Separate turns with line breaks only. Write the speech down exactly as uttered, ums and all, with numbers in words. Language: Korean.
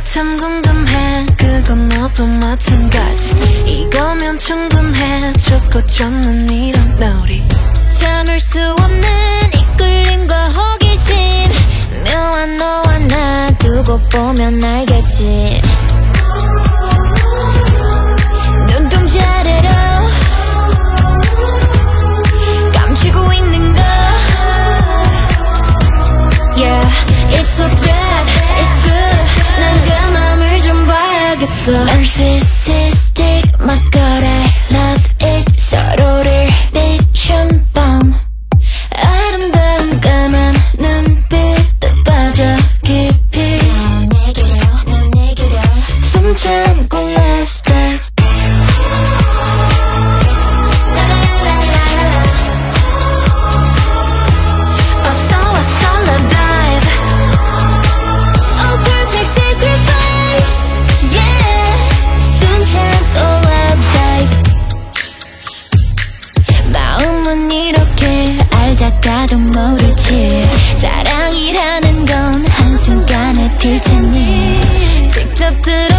참 궁금해 그건 너도 마찬가지 이거면 충분해 좋고 좋는 이런 놀이
참을 수 없는 이끌림과 호기심 묘한 너와 나 두고 보면 알겠지 눈동자래로 감추고 있는 거 Yeah, it's so bad, it's good 난 그 맘을 좀 봐야겠어 Narcissistic, my god I love it 서로를 비춘 밤 아름다운 까만 눈빛도 빠져 깊이 넌 내게려, 넌 내게려 숨 참고 last step 이렇게 알다가도 모르지 사랑이라는 건 한순간에 필 테니 직접 들어